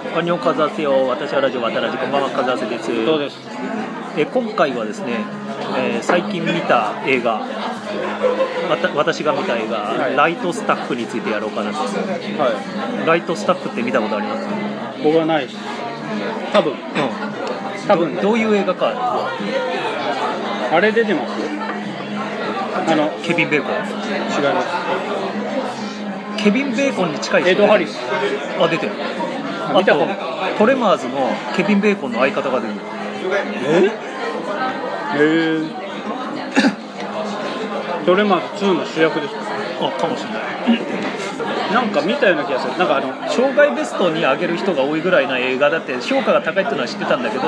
アンニョンカズアセよ。私はラジオ渡ラジ、こんばんは、カズアセです。 そうです。 今回はですね、最近見た映画、私が見た映画、はい、ライトスタッフについてやろうかなと。はい、ライトスタッフって見たことあります？ 僕はないし、多分、 どういう映画か。 あれ出てます？ ケビン・ベーコン？ 違います。 ケビン・ベーコンに近い人。 エド・ハリス。 あ、出てる。あとトレマーズのケビン・ベーコンの相方が出てる。 トレマーズ2の主役ですか？ あ、かもしれない。 なんか見たような気がする。なんか生涯ベストに上げる人が多いぐらいな映画だって評価が高いっていうのは知ってたんだけど、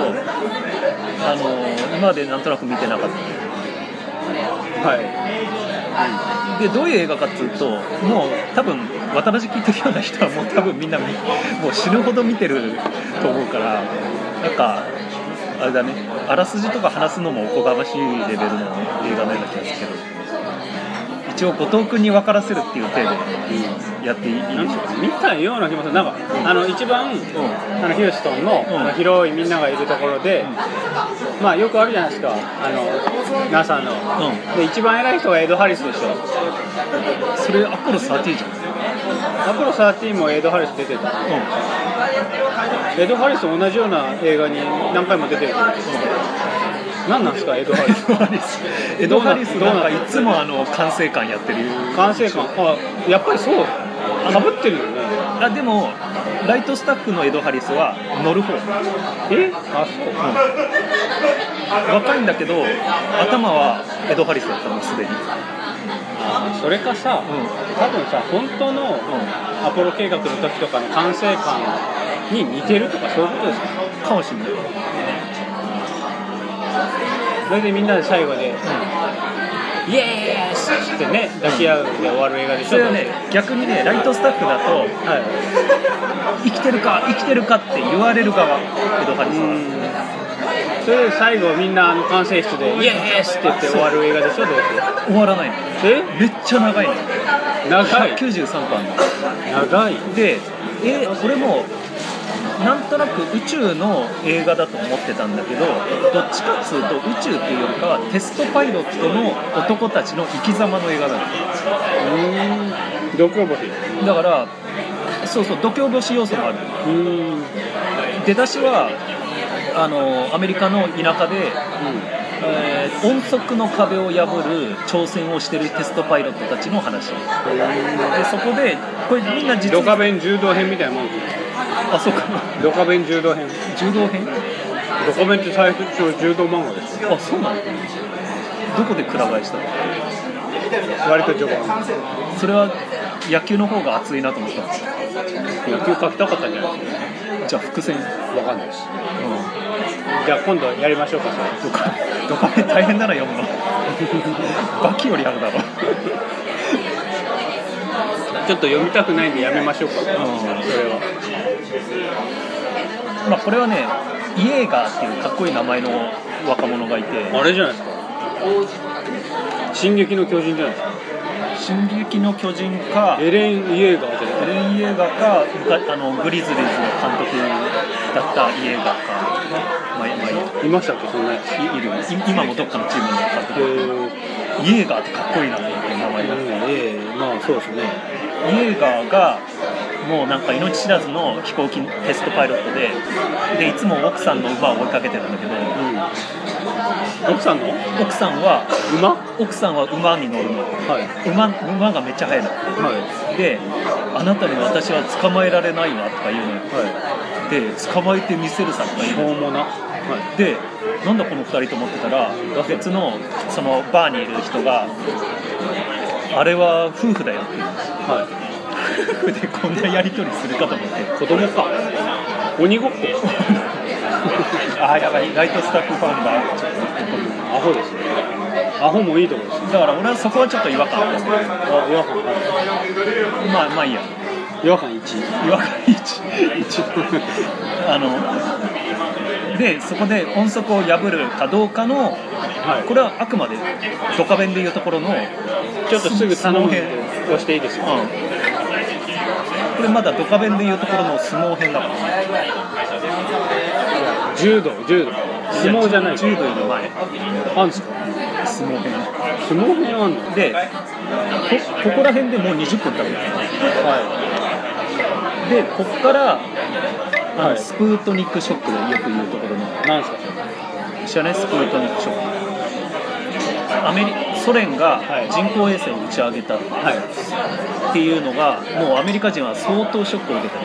今までなんとなく見てなかった。はい。でどういう映画かっていうと、もう多分渡辺聞いてるような人はもう多分みんなもう死ぬほど見てると思うから、なんかあれだね、あらすじとか話すのもおこがましいレベルの映画のような気がするけど、一応後藤君に分からせるっていう体でやっていいでしょうか。 見たような気もする。なんか一番、ヒューストンの、広いみんながいるところで、まあよくあるじゃないですか、NASA の、で一番偉い人がエド・ハリスでしょ。 それアポロ13じゃん。 アポロ13もエド・ハリス出てた。エド・ハリスと同じような映画に何回も出てる。何なんですかエド・ハリス。 エド・ハリスなんかいつも管制官やってる。 管制官、やっぱりそうかぶってるよね。 でもライトスタッフのエド・ハリスは乗る方。 そう、 若いんだけど頭はエド・ハリスだったのすでに。 それかさ、多分さ、本当のアポロ計画の時とかの管制官に似てるとかそういうことですか？ かもしれない。 それでみんなで最後で、イエースってね抱き合うで終わる映画でしょ。 それはね、逆にね、ライトスタッフだと、生きてるか生きてるかって言われる側、エド・ハリス。 それで最後みんな管制室でイエースって言って終わる映画でしょ。どうやって終わらないの？めっちゃ長いの。 長い。 93分あるの。 長い。 で、俺もなんとなく宇宙の映画だと思ってたんだけど、どっちかっつうと宇宙っていうよりかはテストパイロットの男たちの生き様の映画なの。 度胸星だから、そうそう、度胸星要素もある。出だしはアメリカの田舎で、音速の壁を破る挑戦をしてるテストパイロットたちの話で、そこでこれみんな実はドカベン柔道編みたいなもん。 あ、そうか。 ドカベン柔道編。 柔道編？ ドカベンって最初柔道漫画です。 あ、そうなの？どこでくら替えしたの？ 割と序盤。 それは野球の方が熱いなと思ったんです。 野球書きたかったんじゃないですか。 じゃあ伏線わかんないです。じゃあ今度やりましょうか。 ドカベン大変だな読むの。バキよりあるだろ。 ちょっと読みたくないんでやめましょうか。それは。 まあこれはね、イエーガーっていうかっこいい名前の若者がいて、 あれじゃないですか。進撃の巨人じゃないですか。 進撃の巨人かエレン・イエーガーじゃない。 エレン・イエーガーかグリズリーズの監督だったイエーガーか、 いましたっけ、そんなやつ。 いる。今もどっかのチームの監督。イエーガーってかっこいいなと思って名前が。 まあそうですね。 イエーガーがもうなんか命知らずの飛行機テストパイロットでいつも奥さんの馬を追いかけてるんだけど、 奥さんは馬に乗るの。馬がめっちゃ速いの。で、あなたに私は捕まえられないわとか言うのよ。で、捕まえてみせるさとか言うの。で、なんだこの2人と思ってたら、別のそのバーにいる人が、あれは夫婦だよって言う。夫婦でこんなやり取りするかと思って。 子供か。鬼ごっこ。 やばい、ライトスタッフファンがちょっとアホですね。アホもいいところです。 だから俺はそこはちょっと違和感ある。 違和感。 まあいいや。 違和感1。 で、そこで音速を破るかどうかの、これはあくまでドカベンでいうところのちょっとすぐ頼むをしていいですか。 これまだドカベンでいうところの相撲編だから。 柔道相撲じゃない。 柔道より前あんですか。 相撲編あんので、ここら辺でもう20分経ってる、でここからスプートニクショックでよく言うところの、 なんですか知らない？スプートニクショック、ソ連が人工衛星を打ち上げたっていうのが、もうアメリカ人は相当ショックを受けた。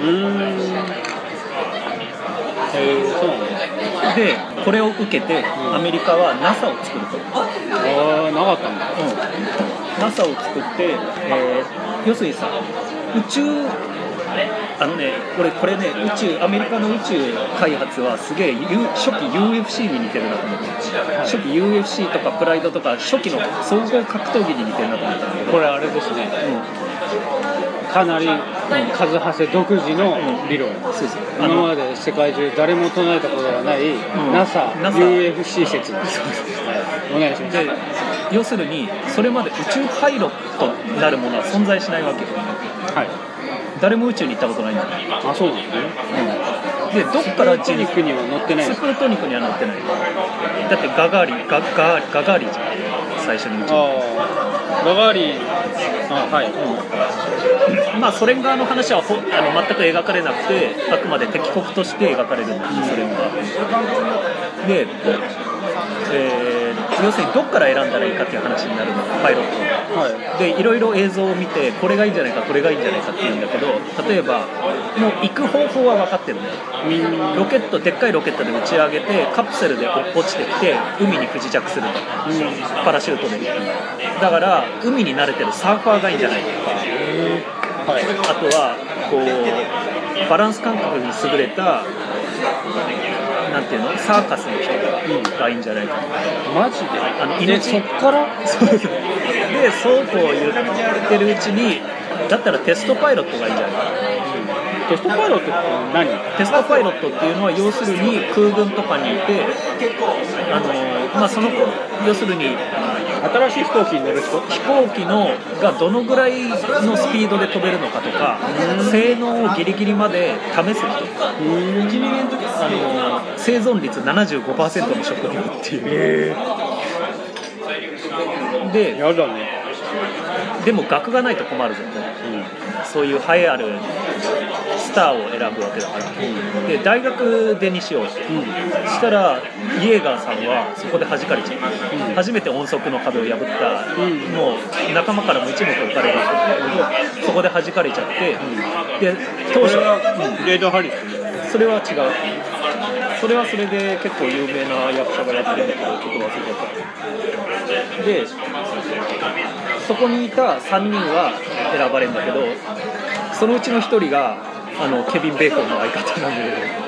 そうなんですでこれを受けてアメリカは NASA を作ると。 なかったんだ。 NASA を作って、要するにさ、宇宙これね、アメリカの宇宙開発はすげえ初期 UFC に似てるなと思って、初期 UFC とかプライドとか初期の総合格闘技に似てるなと思ったんだけど、 これあれですね、かなりカズハセ独自の理論、今まで世界中誰も唱えたことがない NASA、UFC 説です。お願いします。 で要するにそれまで宇宙パイロットなるものは存在しないわけよ。誰も宇宙に行ったことないんだよ。 あ、そうなんですね。 でどっからスプートニクには乗ってない。 スプートニクには乗ってない。だってガガーリンじゃん、最初に宇宙。 ガガーリン、 まあソ連側の話は全く描かれなくて、あくまで敵国として描かれるんです、ソ連は。で、要するにどっから選んだらいいかっていう話になるの、パイロット、でいろいろ映像を見てこれがいいんじゃないかこれがいいんじゃないかっていうんだけど、例えばもう行く方法は分かってるのよ。ロケット、でっかいロケットで打ち上げてカプセルで落ちてきて海に不時着すると、パラシュートで。だから海に慣れてるサーファーがいいんじゃないかとか、あとはこうバランス感覚に優れたなんていうの、サーカスの人がいいんじゃないかとか。 マジで？そっからそうでそうこう言ってるうちに、だったらテストパイロットがいいんじゃないか。 テストパイロットって何？ テストパイロットっていうのは要するに空軍とかにいて、その要するに新しい飛行機に乗る人、 飛行機のがどのぐらいのスピードで飛べるのかとか、性能をギリギリまで試す人、生存率 75% の職業っていう。で、 やだね。 でも学がないと困るぞと、そういう栄えあるスターを選ぶわけだから、で大学でにしようと、したらイエーガーさんはそこで弾かれちゃう、初めて音速の壁を破った、もう仲間からも一目置かれる人だけど、そこで弾かれちゃって、で当初レイド・ハリス、 それは違う、それはそれで結構有名な役者がやってるんだけど、ちょっと忘れちゃった。でそこにいた3人は選ばれるんだけど、そのうちの1人がケビン・ベーコンの相方なん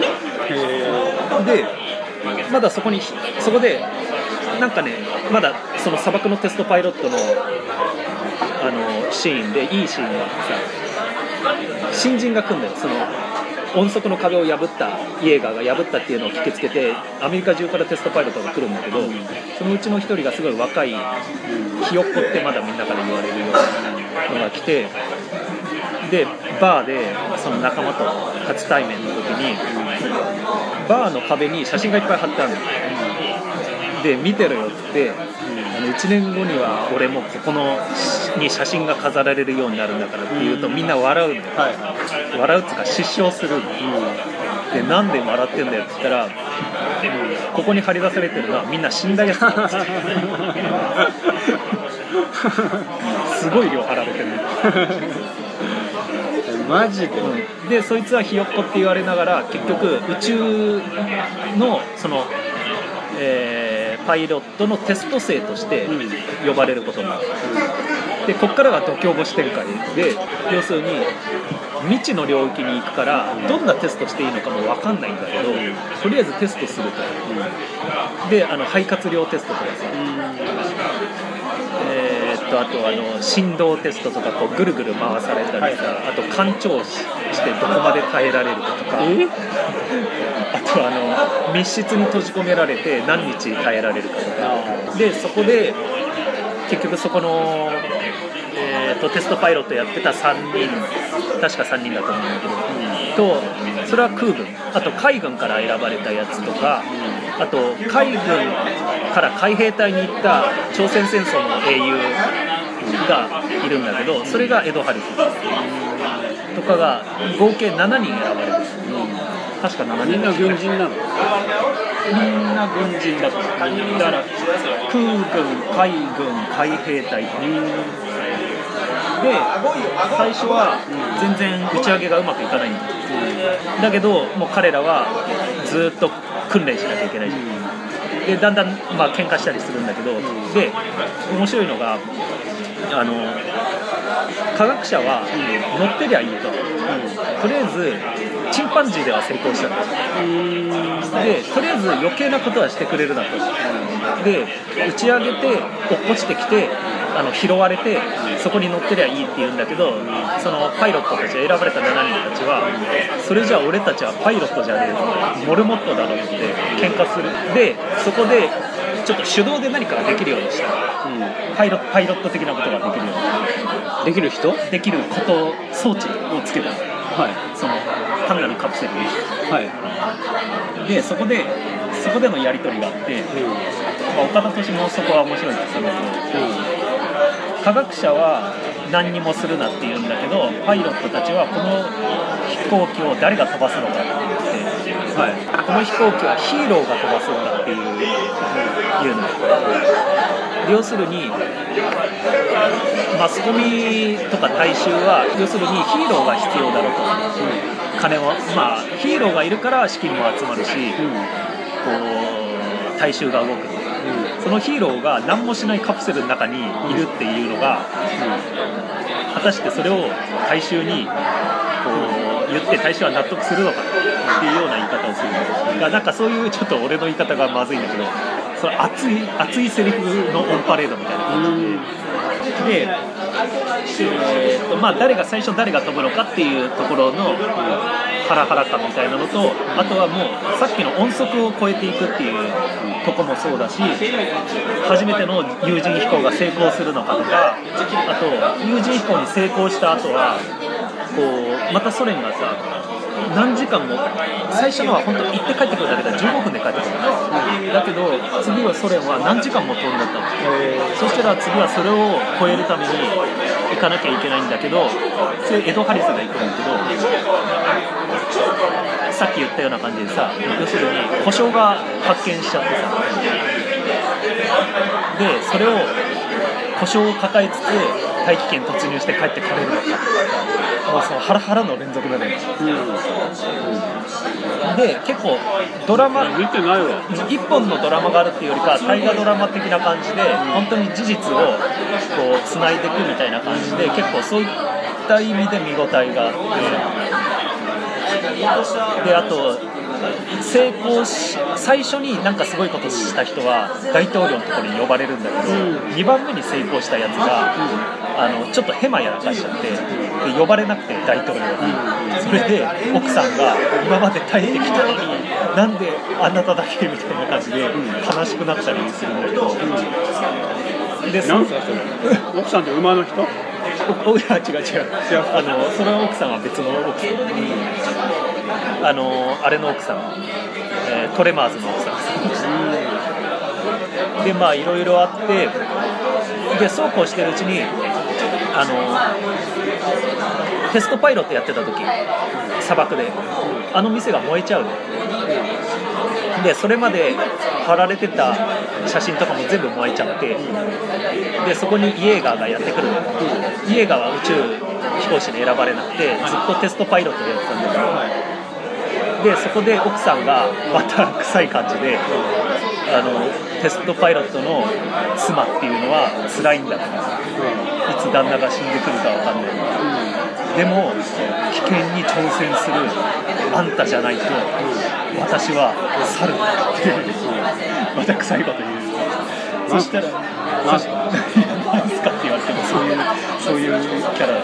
で、まだそこでなんかね、まだその砂漠のテストパイロットのシーンでいいシーンがさ、新人が来るんだよ。その音速の壁を破ったイエーガーが破ったっていうのを聞きつけて、アメリカ中からテストパイロットが来るんだけど、そのうちの1人がすごい若いひよっこってまだみんなから言われるようなのが来て、でバーでその仲間と初対面の時に、バーの壁に写真がいっぱい貼ってあるの、で見てろよって、1年後には俺もここに写真が飾られるようになるんだからって言うと、みんな笑うんだよ、笑うっていうか失笑するんだよ、でなんで笑ってんだよって言ったら、ここに貼り出されてるのはみんな死んだやつなんですすごい量貼られてるマジで、 でそいつはひよっこって言われながら、結局宇宙のその、パイロットのテスト生として呼ばれることになる、でこっからが度胸星展開で、要するに未知の領域に行くからどんなテストしていいのかも分かんないんだけど、とりあえずテストすると、で肺活量テストとかさ、あと振動テストとか、こうぐるぐる回されたりさ、あと干潮してどこまで耐えられるかとか、あと密室に閉じ込められて何日耐えられるかとかで、そこで結局そこの、テストパイロットやってた3人確か3人だと思うんだけど、とそれは空軍、あと海軍から選ばれたやつとか、あと海軍から海兵隊に行った朝鮮戦争の英雄がいるんだけど、それがエド・ハリスとかが合計7人選ばれる。確か7人。 みんな軍人なの？ みんな軍人だから、空軍、海軍、海兵隊で、最初は全然打ち上げがうまくいかないんだ、だけどもう彼らはずっと訓練しなきゃいけないじゃん。でだんだんまあ喧嘩したりするんだけど、で面白いのが科学者は乗ってりゃいいと、とりあえずチンパンジーでは成功したと、でとりあえず余計なことはしてくれるなと、で打ち上げて落っこちてきて拾われてそこに乗ってりゃいいって言うんだけど、そのパイロットたち、選ばれた7人たちはそれじゃあ俺たちはパイロットじゃねえぞ、モルモットだろって喧嘩する。でそこでちょっと手動で何かができるようにした、パイロット的なことができるように、 できる人？ できること装置をつけた、その単なるカプセルに、でそこでのやり取りがあって、岡田斗司もそこは面白いんですよね、科学者は何にもするなって言うんだけど、パイロットたちはこの飛行機を誰が飛ばすのかって言って、この飛行機はヒーローが飛ばすんだっていうの。要するにマスコミとか大衆は要するにヒーローが必要だろうと、金はまあヒーローがいるから資金も集まるし、こう大衆が動く、そのヒーローが何もしないカプセルの中にいるっていうのが、果たしてそれを大衆にこう言って大衆は納得するのかっていうような言い方をするのが、なんかそういうちょっと俺の言い方がまずいんだけど、その熱いセリフのオンパレードみたいな感じで、まあ最初誰が飛ぶのかっていうところのハラハラ感みたいなのと、あとはもうさっきの音速を超えていくっていうとこもそうだし、初めての有人飛行が成功するのかとか、あと有人飛行に成功した後はこうまたソ連がさ何時間も、最初のは本当に行って帰ってくるだけで15分で帰ってくる、だけど次はソ連は何時間も飛んだったの、そしたら次はそれを超えるために行かなきゃいけないんだけど、それエド・ハリスが行くんだけど、さっき言ったような感じでさ、要するに故障が発見しちゃってさ、でそれを故障を抱えつつ大気圏突入して帰ってこれるのか、もうそのハラハラの連続だね、で結構ドラマ見てないわ、 一本のドラマがあるっていうよりか大河ドラマ的な感じで、本当に事実をこうつないでいくみたいな感じで、結構そういった意味で見応えがあって、であと成功最初になんかすごいことした人は大統領のところに呼ばれるんだけど、2番目に成功したやつがちょっとヘマやらかしちゃって、で呼ばれなくて大統領に、それで奥さんが今まで耐えてきたのになんであなただけみたいな感じで悲しくなったりするんだけど、でなんすかそれ奥さんって馬の人？ 違うその奥さんは別の奥さん、あれの奥さん、トレマーズの奥さんで、まあいろいろあって、でそうこうしてるうちにテストパイロットやってた時、砂漠で店が燃えちゃうので、それまで貼られてた写真とかも全部燃えちゃって、でそこにイエーガーがやってくるの。イエーガーは宇宙飛行士に選ばれなくてずっとテストパイロットでやってたんだけど、でそこで奥さんがまた臭い感じでテストパイロットの妻っていうのは辛いんだから、いつ旦那が死んでくるか分かんない、でも危険に挑戦するあんたじゃないと私は去るっていうまた臭いこと言う。そしたら何すかって言われてもそういうキャラだった、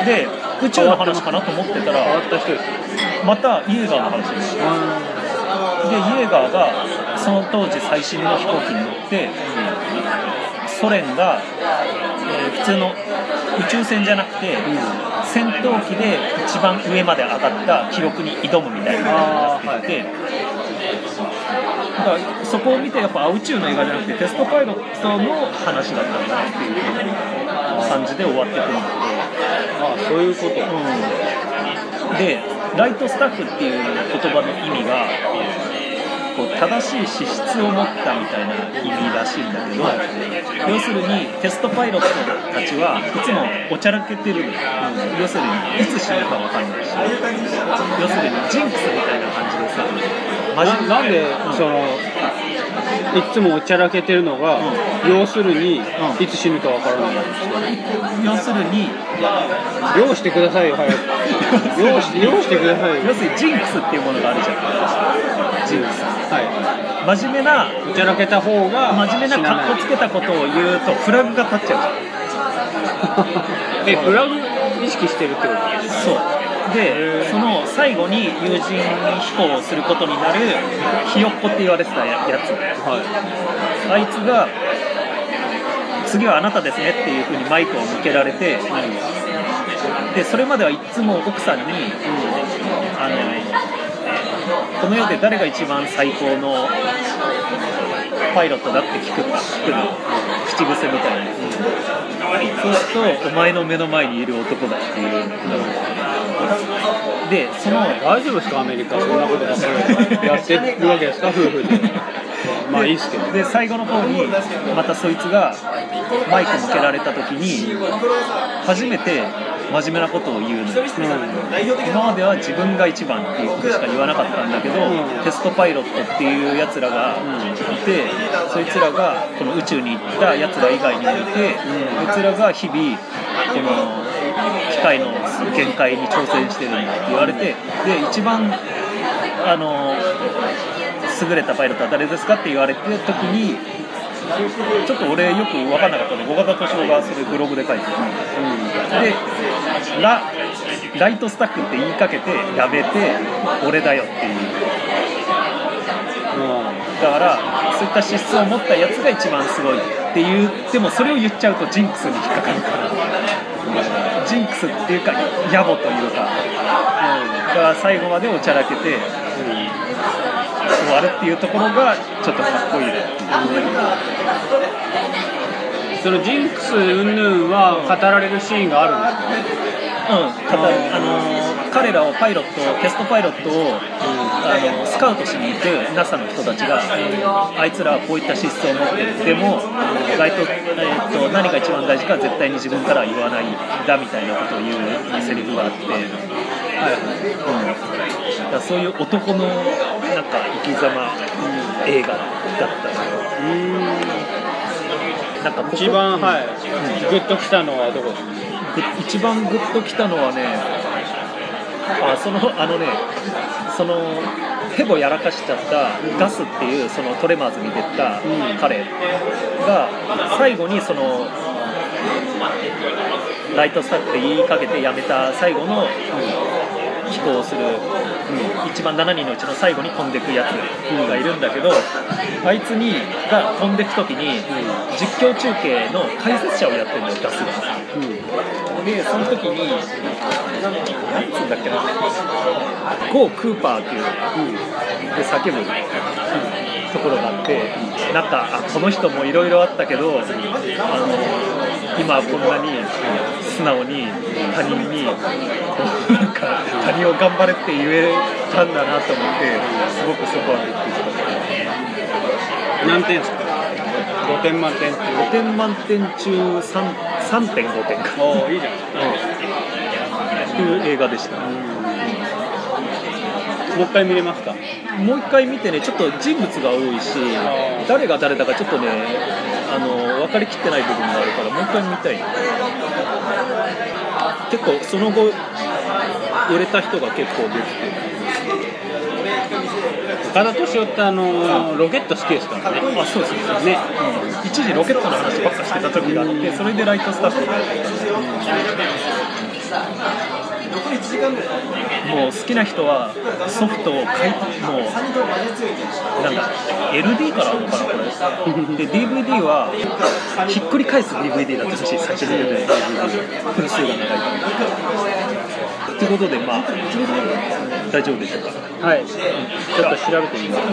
で宇宙の話かなと思ってたらまたイエーガーの話です。でイエーガーがその当時最新の飛行機に乗って、 ソ連が、普通の宇宙船じゃなくて、戦闘機で一番上まで上がった記録に挑むみたいなことになっていて、だからそこを見てやっぱ宇宙の映画じゃなくてテストパイロットの話だったんだなっていう感じで終わってくるんだけど、 そういうこと、 でライトスタッフっていう言葉の意味がこう正しい資質を持ったみたいな意味らしいんだけど、要するにテストパイロットたちはいつもおちゃらけてる、要するにいつ死ぬか分かんないし、要するにジンクスみたいな感じでさ、 なんでそのいつもおちゃらけてるのが、要するにいつ死ぬか分からないんですよ。 要するに用してくださいよ、早く用してくださいよ。 要するにジンクスっていうものがあるじゃん。ジンクス、真面目なおちゃらけた方が真面目なカッコつけたことを言うとフラグが立っちゃうじゃん。 フラグ意識してるってこと？ そうで、その最後に有人飛行をすることになるひよっこって言われてたやつ、あいつが次はあなたですねっていう風にマイクを向けられて、でそれまではいつも奥さんに、この世で誰が一番最高のパイロットだって聞くの口癖みたいな、そうするとお前の目の前にいる男だっていうで、その大丈夫ですか、アメリカそんなことばっかりやってるわけですか、夫婦で。まあいいっすけど。 で最後の方にまたそいつがマイク向けられた時に初めて真面目なことを言うの、今までは自分が一番っていうことしか言わなかったんだけど、テストパイロットっていうやつらがいて、そいつらがこの宇宙に行ったやつら以外にもいて、こいつらが日々この機械の限界に挑戦してるんだって言われて、で一番優れたパイロットは誰ですかって言われてる時に、ちょっと俺よく分かんなかったので、小型敏夫がそれブログで書いてた、でライトスタッフって言いかけてやめて俺だよっていう、だからそういった資質を持ったやつが一番すごいっていう、でもそれを言っちゃうとジンクスに引っかかるから、ジンクスっていうか野暮というか、だから最後までおちゃらけて、終わるっていうところがちょっとかっこいいね。 そのジンクス云々は語られるシーンがあるんですか？ 彼らをテストパイロットを、スカウトしに行く NASA の人たちが、あいつらはこういった資質を持ってる、でも何が一番大事か絶対に自分からは言わないんだみたいなことを言うセリフがあって、だからそういう男のなんか生き様、映画だったの。なんか一番、グッときたのはどこですか？ 一番グッときたのはね、そのヘボやらかしちゃったガスっていうそのトレマーズに出た彼が最後にそのライトスタッフって言いかけてやめた最後の飛行をする、一番7人のうちの最後に飛んでくやつがいるんだけど、あいつが飛んでく時に実況中継の解説者をやってるんだよ、ガスが。でその時に何つうんだっけな、ゴー・クーパーっていうので叫ぶところがあって、なんかこの人もいろいろあったけど今こんなに素直に他人になんか他人を頑張れって言えたんだなと思って、すごくそこはびっくりした。 何点ですか？5点満点中 5点満点中 3.5 点か。 おー、いいじゃん。 っていう映画でした。 もう一回見れますか？ もう一回見てね、ちょっと人物が多いし、誰が誰だかちょっとね分かりきってない部分があるから、もう一回見たい。結構その後売れた人が結構出てて、 岡田敏夫ってロケット好きですからね。 あ、そうですね。一時ロケットの話ばっかしてた時があって、それでライトスタッフがやってたんですよ。 もう好きな人はソフトを買い、もうなんだ LD からあるのかなこれで DVD はひっくり返す DVD だったらしい、先に出て DVD 分数が長いからということで、まあ大丈夫でしょうか。 はい、ちょっと調べてみます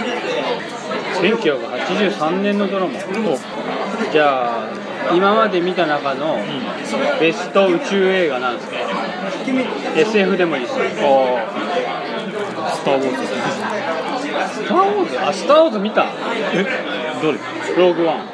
、1983年のドラマ、じゃあ今まで見た中のベスト宇宙映画なんですか、SF でもいいですよ。 スター・ウォーズ。 スター・ウォーズ、あ、スター・ウォーズ見た。 どれ？ ローグワン。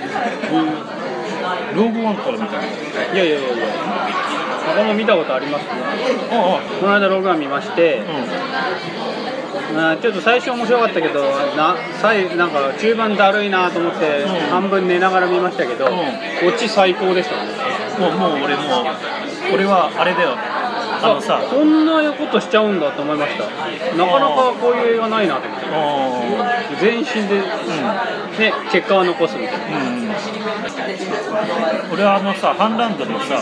ローグワンから見たの？ いや他も見たことありますね。この間ローグワン見まして、ちょっと最初面白かったけどなんか中盤だるいなと思って、半分寝ながら見ましたけど、オチ最高でしたね。 もう俺はあれだよ、さ、 こんなことしちゃうんだと思いました。なかなかこういう映画ないなと思って、全身で、ね、結果は残すみたいな、 俺はさ、ハンランドのさ、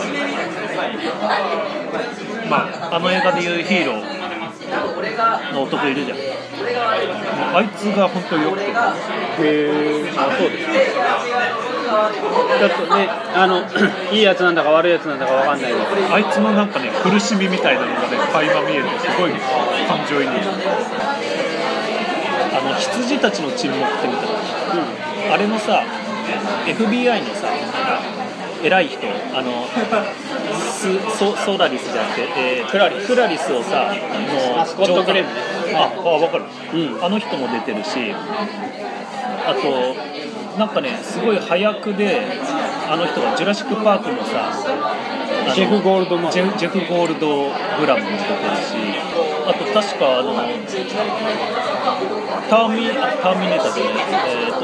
まあ、あの映画でいうヒーローの男いるじゃん、あいつが本当によくて。 あ、そうですね。ちょっとね、いいやつなんだか悪いやつなんだかわかんないけど、 あいつのなんかね、苦しみみたいなのがね、垣間見えて、すごい感情移入。羊たちの沈黙ってみたいな、あれのさ、FBI のさ、偉い人、ソラリスじゃなくて、クラリスをさ、 スコット・グレンね。 分かる、あの人も出てるし、あとなんかね、すごい早くで、あの人がジュラシック・パークのさ、 ジェフ・ゴールドグラムも出てるし、 あと確かターミネーターじゃない、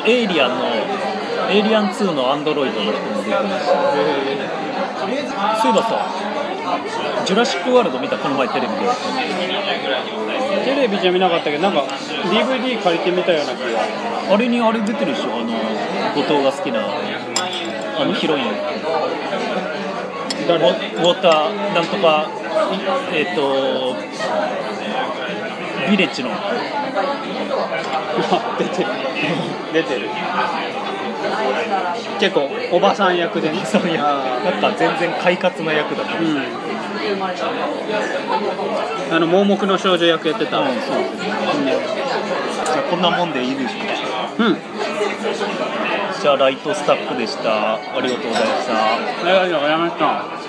エイリアン2のアンドロイドの人も出てるし、そういえばさ、ジュラシック・ワールド見た？この前テレビで。 テレビじゃ見なかったけど、なんか DVD 借りてみたような気が。 あれにあれ出てるでしょ、後藤が好きなヒロイン、ウォーターなんとか、ビレッジの出てる結構おばさん役でね。 そういうなんか全然快活な役だった、 盲目の少女役やってた、 じゃあこんなもんでいいでしょうか。じゃあライトスタッフでした。ありがとうございました。 ありがとうございました。